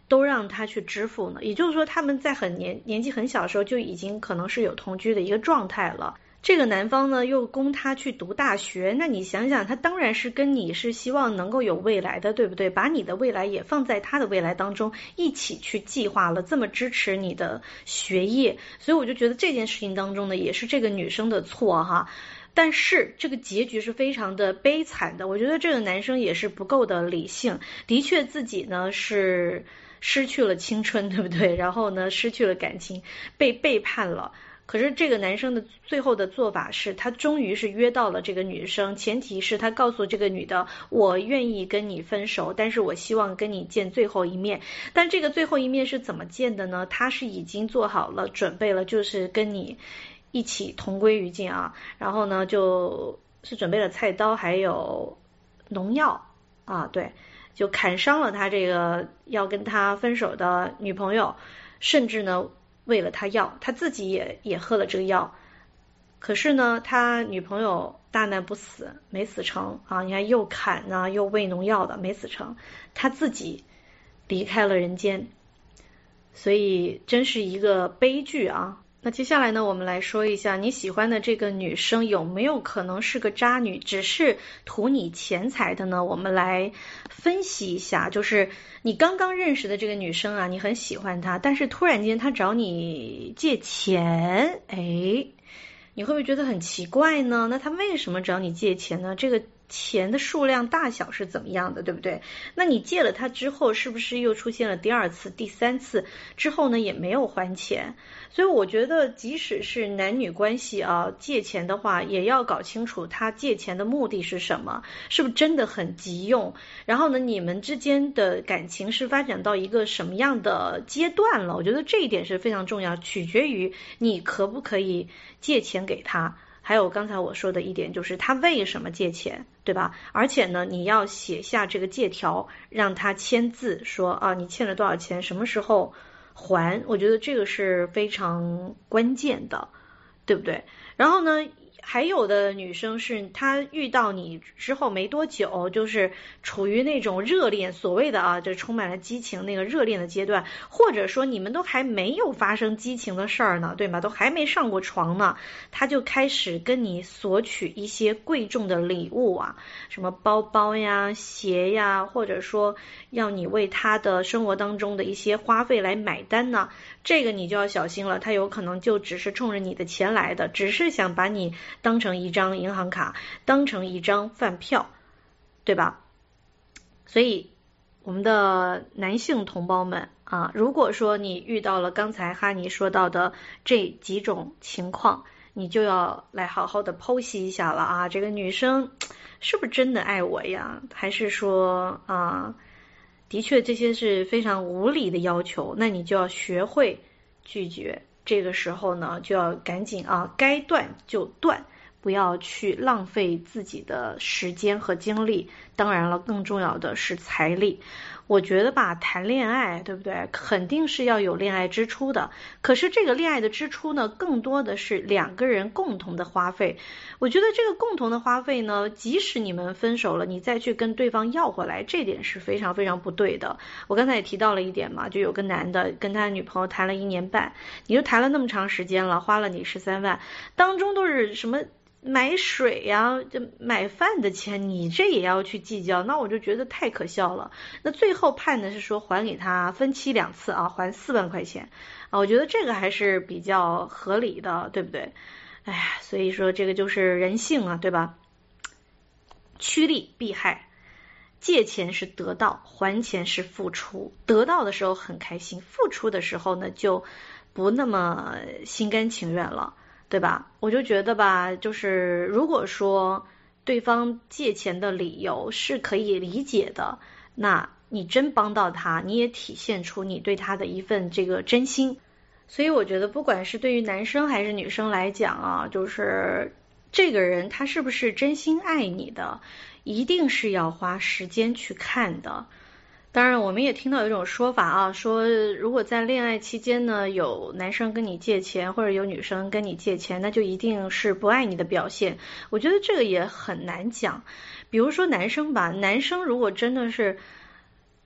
都让他去支付呢？也就是说他们在很年年纪很小的时候就已经可能是有同居的一个状态了。这个男方呢又供他去读大学，那你想想他当然是跟你是希望能够有未来的，对不对？把你的未来也放在他的未来当中一起去计划了，这么支持你的学业，所以我就觉得这件事情当中呢也是这个女生的错哈。但是这个结局是非常的悲惨的，我觉得这个男生也是不够的理性，的确自己呢是失去了青春，对不对？然后呢失去了感情，被背叛了。可是这个男生的最后的做法是他终于是约到了这个女生，前提是他告诉这个女的我愿意跟你分手，但是我希望跟你见最后一面。但这个最后一面是怎么见的呢？他是已经做好了准备了，就是跟你一起同归于尽啊，然后呢就是准备了菜刀还有农药啊，对，就砍伤了他这个要跟他分手的女朋友，甚至呢为了他药，他自己也也喝了这个药，可是呢他女朋友大难不死，没死成啊！你看又砍呢、啊、又喂农药的没死成，他自己离开了人间，所以真是一个悲剧啊！那接下来呢我们来说一下你喜欢的这个女生有没有可能是个渣女，只是图你钱财的呢？我们来分析一下，就是你刚刚认识的这个女生啊，你很喜欢她，但是突然间她找你借钱，哎，你会不会觉得很奇怪呢？那她为什么找你借钱呢？这个钱的数量大小是怎么样的，对不对？那你借了他之后是不是又出现了第二次第三次，之后呢也没有还钱？所以我觉得即使是男女关系啊，借钱的话也要搞清楚他借钱的目的是什么，是不是真的很急用，然后呢你们之间的感情是发展到一个什么样的阶段了，我觉得这一点是非常重要，取决于你可不可以借钱给他，还有刚才我说的一点就是他为什么借钱，对吧？而且呢你要写下这个借条，让他签字说啊你欠了多少钱，什么时候还，我觉得这个是非常关键的，对不对？然后呢还有的女生是她遇到你之后没多久，就是处于那种热恋，所谓的啊就充满了激情那个热恋的阶段，或者说你们都还没有发生激情的事儿呢，对吗？都还没上过床呢，她就开始跟你索取一些贵重的礼物啊，什么包包呀鞋呀，或者说要你为她的生活当中的一些花费来买单呢，这个你就要小心了，她有可能就只是冲着你的钱来的，只是想把你当成一张银行卡，当成一张饭票，对吧？所以我们的男性同胞们啊，如果说你遇到了刚才哈尼说到的这几种情况，你就要来好好的剖析一下了啊，这个女生是不是真的爱我呀？还是说啊，的确这些是非常无理的要求，那你就要学会拒绝。这个时候呢就要赶紧啊，该断就断，不要去浪费自己的时间和精力，当然了更重要的是财力。我觉得吧，谈恋爱对不对，肯定是要有恋爱支出的，可是这个恋爱的支出呢更多的是两个人共同的花费。我觉得这个共同的花费呢，即使你们分手了，你再去跟对方要回来，这点是非常非常不对的。我刚才也提到了一点嘛，就有个男的跟他女朋友谈了一年半，你就谈了那么长时间了，花了你十三万，当中都是什么买水呀、啊、就买饭的钱，你这也要去计较，那我就觉得太可笑了。那最后判的是说还给他分期两次啊，还四万块钱啊，我觉得这个还是比较合理的，对不对？哎呀，所以说这个就是人性啊，对吧？趋利避害，借钱是得到，还钱是付出，得到的时候很开心，付出的时候呢就不那么心甘情愿了，对吧？我就觉得吧，就是如果说对方借钱的理由是可以理解的，那你真帮到他，你也体现出你对他的一份这个真心。所以我觉得不管是对于男生还是女生来讲啊，就是这个人他是不是真心爱你的，一定是要花时间去看的。当然我们也听到有一种说法啊，说如果在恋爱期间呢，有男生跟你借钱，或者有女生跟你借钱，那就一定是不爱你的表现。我觉得这个也很难讲。比如说男生吧，男生如果真的是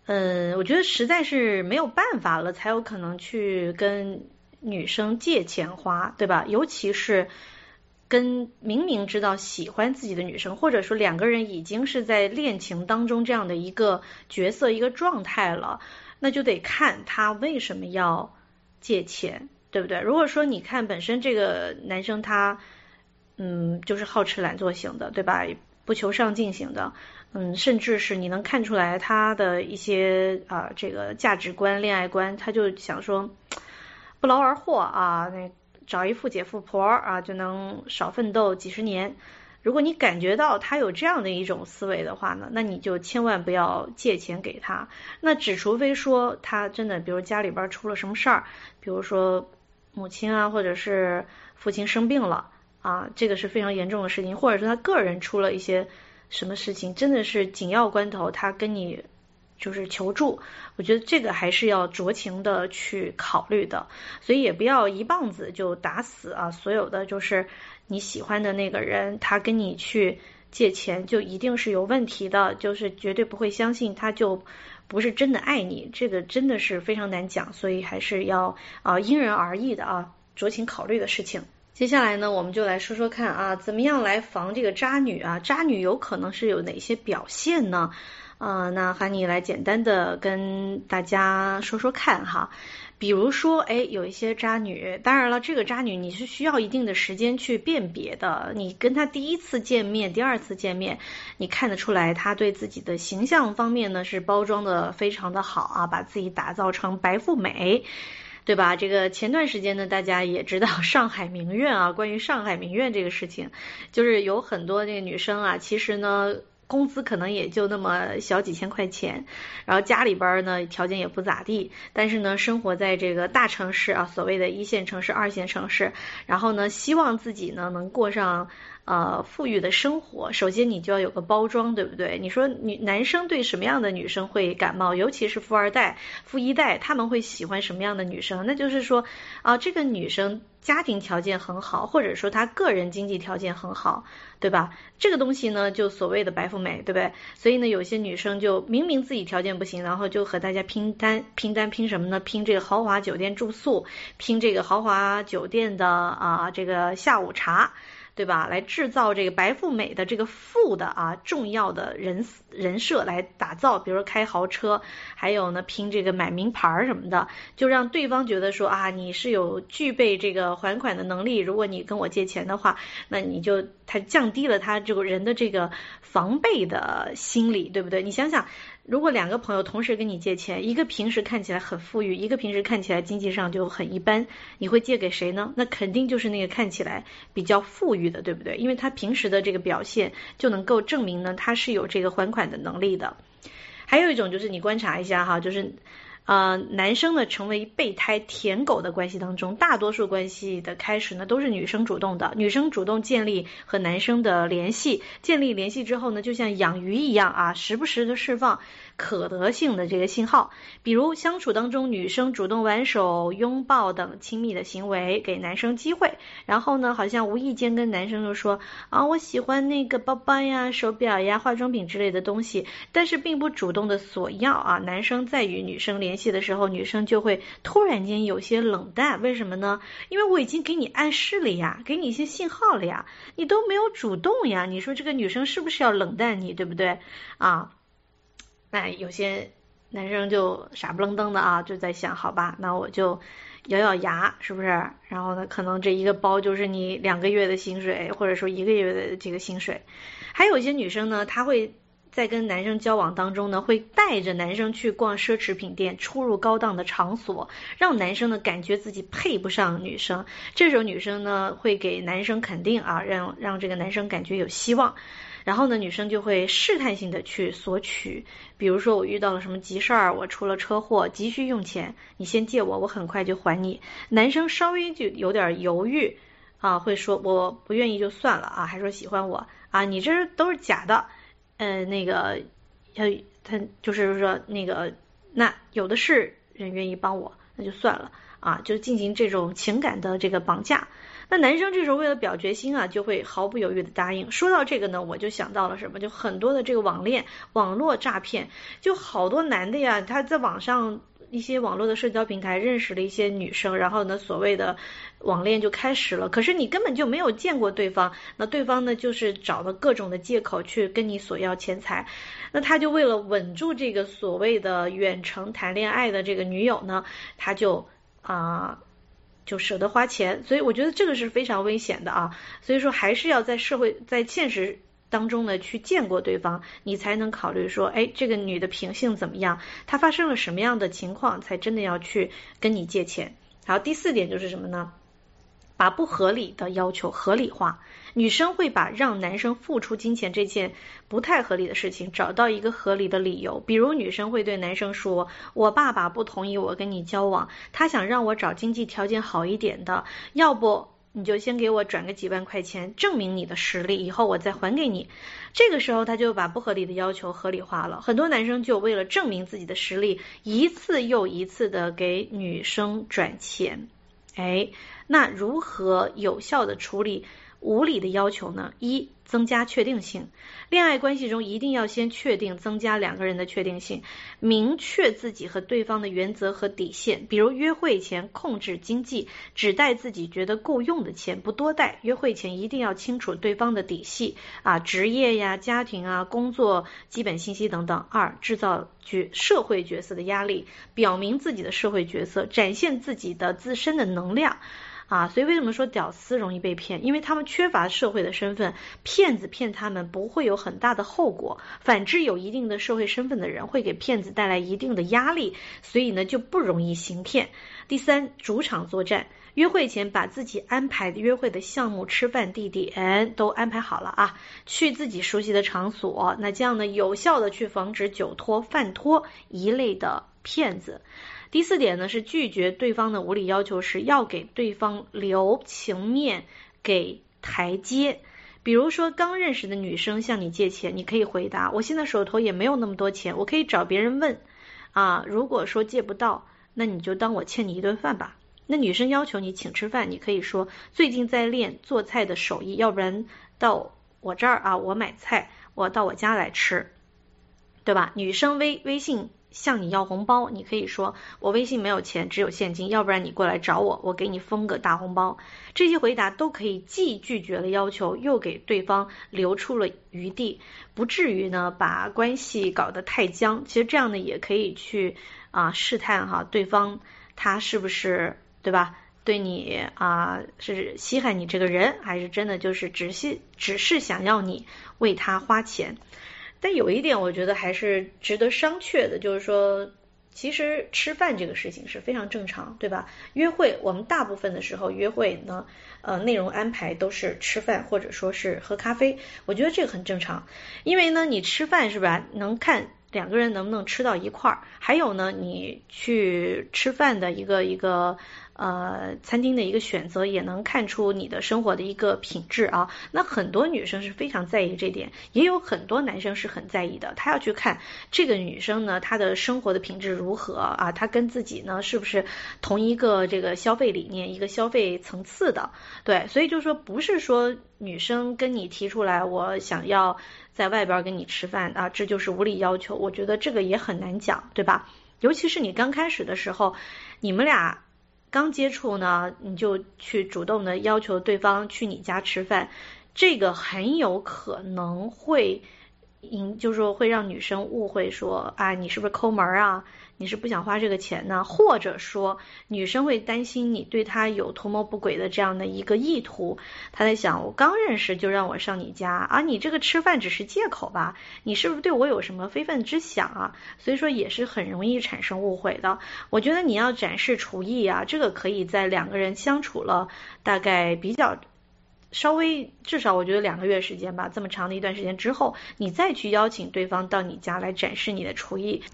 嗯，我觉得实在是没有办法了，才有可能去跟女生借钱花，对吧？尤其是跟明明知道喜欢自己的女生，或者说两个人已经是在恋情当中这样的一个角色一个状态了，那就得看他为什么要借钱，对不对？如果说你看本身这个男生他嗯就是好吃懒做型的，对吧？不求上进型的，嗯，甚至是你能看出来他的一些啊、呃、这个价值观恋爱观，他就想说不劳而获啊，那找一富姐富婆啊就能少奋斗几十年。如果你感觉到他有这样的一种思维的话呢，那你就千万不要借钱给他。那只除非说他真的比如家里边出了什么事儿，比如说母亲啊或者是父亲生病了啊，这个是非常严重的事情，或者说他个人出了一些什么事情，真的是紧要关头他跟你就是求助，我觉得这个还是要酌情的去考虑的。所以也不要一棒子就打死啊，所有的就是你喜欢的那个人他跟你去借钱就一定是有问题的，就是绝对不会相信他就不是真的爱你，这个真的是非常难讲，所以还是要啊因人而异的啊酌情考虑的事情。接下来呢，我们就来说说看啊，怎么样来防这个渣女啊？渣女有可能是有哪些表现呢？呃，那韩妮来简单的跟大家说说看哈。比如说，哎，有一些渣女，当然了，这个渣女你是需要一定的时间去辨别的。你跟她第一次见面、第二次见面，你看得出来，她对自己的形象方面呢是包装的非常的好啊，把自己打造成白富美。对吧？这个前段时间呢，大家也知道上海名苑啊，关于上海名苑这个事情，就是有很多那个女生啊，其实呢工资可能也就那么小几千块钱，然后家里边呢条件也不咋地，但是呢生活在这个大城市啊，所谓的一线城市、二线城市，然后呢希望自己呢能过上呃富裕的生活，首先你就要有个包装，对不对？你说女男生对什么样的女生会感冒，尤其是富二代、富一代，他们会喜欢什么样的女生？那就是说啊、呃，这个女生家庭条件很好，或者说她个人经济条件很好，对吧？这个东西呢就所谓的白富美，对不对？所以呢有些女生就明明自己条件不行，然后就和大家拼单，拼单拼什么呢？拼这个豪华酒店住宿，拼这个豪华酒店的啊这个下午茶，对吧？来制造这个白富美的这个富的啊重要的人人设来打造，比如说开豪车，还有呢拼这个买名牌什么的，就让对方觉得说啊你是有具备这个还款的能力，如果你跟我借钱的话，那你就他降低了他这个人的这个防备的心理，对不对？你想想，如果两个朋友同时跟你借钱，一个平时看起来很富裕，一个平时看起来经济上就很一般，你会借给谁呢？那肯定就是那个看起来比较富裕的，对不对？因为他平时的这个表现就能够证明呢他是有这个还款的能力的。还有一种就是你观察一下哈，就是呃，男生呢成为备胎舔狗的关系当中，大多数关系的开始呢都是女生主动的，女生主动建立和男生的联系，建立联系之后呢，就像养鱼一样啊，时不时的释放可得性的这个信号，比如相处当中女生主动挽手、拥抱等亲密的行为，给男生机会，然后呢好像无意间跟男生就说啊我喜欢那个包包呀、手表呀、化妆品之类的东西，但是并不主动的索要啊，男生在与女生联系的时候，女生就会突然间有些冷淡，为什么呢？因为我已经给你暗示了呀，给你一些信号了呀，你都没有主动呀，你说这个女生是不是要冷淡你，对不对啊？那有些男生就傻不愣登的啊，就在想好吧，那我就咬咬牙，是不是？然后呢可能这一个包就是你两个月的薪水，或者说一个月的这个薪水。还有一些女生呢，她会在跟男生交往当中呢，会带着男生去逛奢侈品店，出入高档的场所，让男生呢感觉自己配不上女生。这时候女生呢会给男生肯定啊，让让这个男生感觉有希望。然后呢女生就会试探性的去索取，比如说我遇到了什么急事儿，我出了车祸急需用钱，你先借我，我很快就还你。男生稍微就有点犹豫啊，会说我不愿意就算了啊，还说喜欢我啊，你这都是假的。呃，那个他他就是说那个那有的是人愿意帮我，那就算了啊，就进行这种情感的这个绑架。 那男生这时候为了表决心啊，就会毫不犹豫的答应。说到这个呢，我就想到了什么，就很多的这个网恋、网络诈骗，就好多男的呀，他在网上一些网络的社交平台认识了一些女生，然后呢，所谓的网恋就开始了。可是你根本就没有见过对方，那对方呢，就是找了各种的借口去跟你索要钱财。那他就为了稳住这个所谓的远程谈恋爱的这个女友呢，他就啊、呃、就舍得花钱。所以我觉得这个是非常危险的啊。所以说还是要在社会在现实当中呢去见过对方，你才能考虑说，哎，这个女的品性怎么样，她发生了什么样的情况，才真的要去跟你借钱。好，第四点就是什么呢？把不合理的要求合理化。女生会把让男生付出金钱这件不太合理的事情找到一个合理的理由，比如女生会对男生说，我爸爸不同意我跟你交往，他想让我找经济条件好一点的，要不你就先给我转个几万块钱，证明你的实力，以后我再还给你。这个时候他就把不合理的要求合理化了。很多男生就为了证明自己的实力，一次又一次的给女生转钱。哎，那如何有效的处理无理的要求呢？一、增加确定性。恋爱关系中一定要先确定，增加两个人的确定性，明确自己和对方的原则和底线。比如约会前控制经济，只带自己觉得够用的钱，不多带。约会前一定要清楚对方的底细啊，职业呀、家庭啊、工作基本信息等等。二、制造角社会角色的压力，表明自己的社会角色，展现自己的自身的能量。啊，所以为什么说屌丝容易被骗？因为他们缺乏社会的身份，骗子骗他们不会有很大的后果，反之有一定的社会身份的人会给骗子带来一定的压力，所以呢就不容易行骗。第三，主场作战。约会前把自己安排的约会的项目、吃饭地点都安排好了啊，去自己熟悉的场所，那这样呢有效的去防止酒托、饭托一类的骗子。第四点呢是拒绝对方的无理要求时，要给对方留情面，给台阶。比如说刚认识的女生向你借钱，你可以回答，我现在手头也没有那么多钱，我可以找别人问啊。如果说借不到，那你就当我欠你一顿饭吧。那女生要求你请吃饭，你可以说最近在练做菜的手艺，要不然到我这儿啊，我买菜，我到我家来吃，对吧？女生微微信向你要红包，你可以说我微信没有钱，只有现金，要不然你过来找我，我给你封个大红包。这些回答都可以既拒绝了要求，又给对方留出了余地，不至于呢把关系搞得太僵。其实这样呢也可以去啊试探哈对方他是不是对吧？对你啊、呃、是稀罕你这个人，还是真的就是只是只是想要你为他花钱？但有一点我觉得还是值得商榷的，就是说其实吃饭这个事情是非常正常，对吧？约会我们大部分的时候约会呢呃内容安排都是吃饭或者说是喝咖啡，我觉得这个很正常。因为呢你吃饭是吧，能看两个人能不能吃到一块儿，还有呢你去吃饭的一个一个呃餐厅的一个选择，也能看出你的生活的一个品质啊。那很多女生是非常在意这点，也有很多男生是很在意的，他要去看这个女生呢她的生活的品质如何啊，她跟自己呢是不是同一个这个消费理念，一个消费层次的。对，所以就是说不是说女生跟你提出来我想要在外边跟你吃饭啊，这就是无理要求，我觉得这个也很难讲，对吧？尤其是你刚开始的时候，你们俩刚接触呢，你就去主动的要求对方去你家吃饭，这个很有可能会引，就是说会让女生误会说啊，你是不是抠门啊？你是不想花这个钱呢？或者说女生会担心你对她有图谋不轨的这样的一个意图，她在想我刚认识就让我上你家啊，你这个吃饭只是借口吧？你是不是对我有什么非分之想啊？所以说也是很容易产生误会的。我觉得你要展示厨艺啊，这个可以在两个人相处了大概比较稍微至少我觉得两个月时间吧，这么长的一段时间之后，你再去邀请对方到你家来展示你的厨艺。